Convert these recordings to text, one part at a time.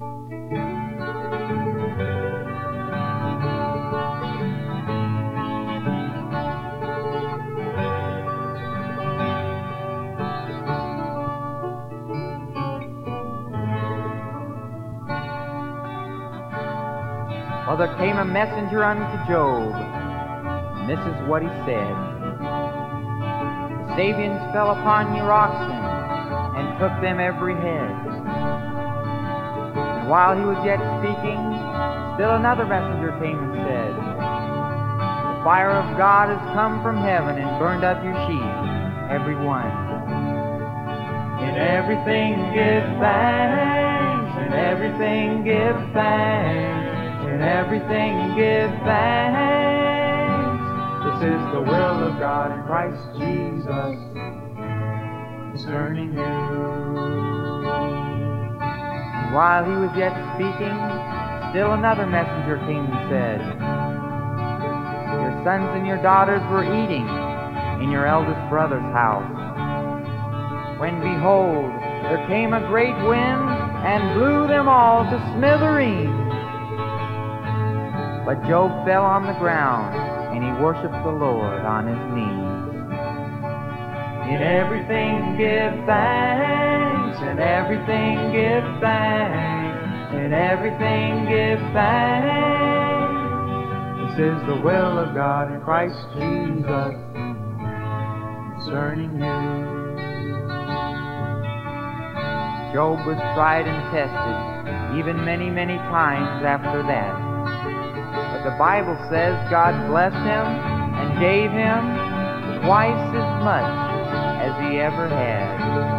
Well, there came a messenger unto Job, and this is what he said. The Sabians fell upon your oxen, and took them every head. And while he was yet speaking, still another messenger came and said, The fire of God has come from heaven, and burned up your sheep, every one. In everything give thanks, in everything give thanks. In everything give thanks. This is the will of God in Christ Jesus concerning you. And while he was yet speaking, still another messenger came and said, Your sons and your daughters were eating in your eldest brother's house, when behold, there came a great wind and blew them all to smithereens. But Job fell on the ground, and he worshiped the Lord on his knees. In everything give thanks, in everything give thanks, in everything give thanks. This is the will of God in Christ Jesus concerning you. Job was tried and tested, even many, many times after that. But the Bible says God blessed him and gave him twice as much as he ever had.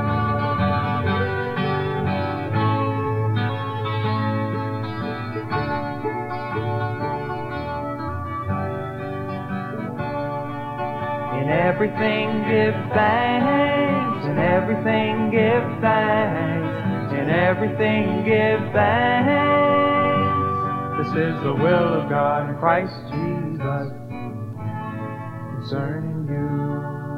In everything give thanks, in everything give thanks, in everything give thanks. This is the will of God in Christ Jesus concerning you.